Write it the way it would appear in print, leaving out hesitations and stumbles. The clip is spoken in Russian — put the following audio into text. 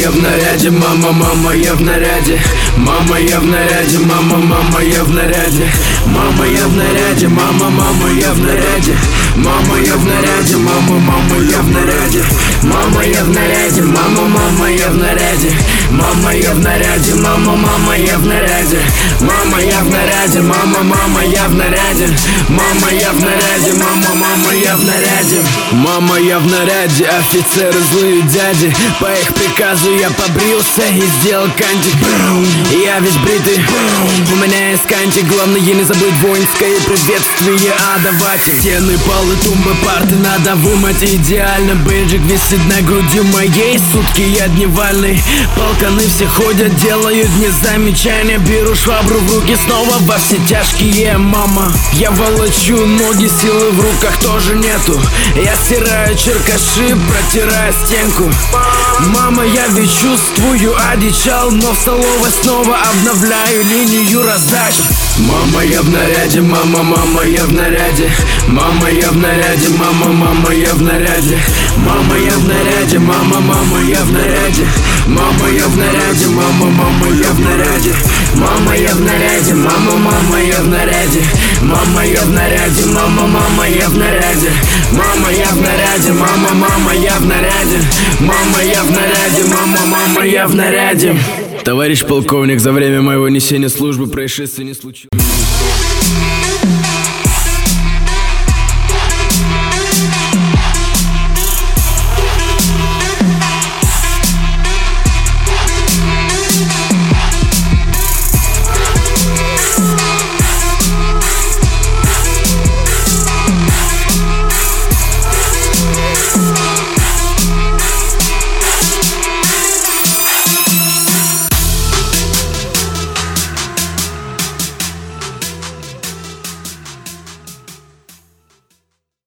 я в наряде, мама, я в наряде. Мама, я в наряде, мама, я в наряде. Мама, я в наряде, мама, я в наряде. Мама, я в наряде, мама, я в наряде. Мама, я в наряде, мама, я в наряде. Мама, я в наряде, мама, я в наряде. Мама, я в наряде, мама, я в наряде. Мама, я в наряде, мама, я в наряде. Мама, я в наряде, офицеры злые дяди. По их приказу я побрился и сделал кантик. Я весь бритый, у меня есть кантик. Главное не забыть воинское приветствие отдавать. Стены, полы, тумбы, парты надо вымыть идеально. Бейджик висит на груди моей, сутки я дневальный. Полканы все ходят, делают мне замечания. Беру швабру в руки снова во все тяжкие, мама. Я волочу ноги, силы в руках тоже нету. Я стираю черкаши, протираю стенку. Мама, я ведь чувствую одичал, но в столовой снова обновляю линию раздач. Мама, я в наряде, мама, я в наряде. Мама, я в наряде, мама, я в наряде. Мама, я в наряде, мама, я в наряде. Мама, я в наряде, мама, я в наряде. Мама, я в наряде, мама, я в наряде. Мама, я в наряде, мама, я в наряде. Мама, я в наряде, мама, я в наряде. Мама, я в наряде, мама, я в наряде. Товарищ полковник, за время моего несения службы происшествий не случилось.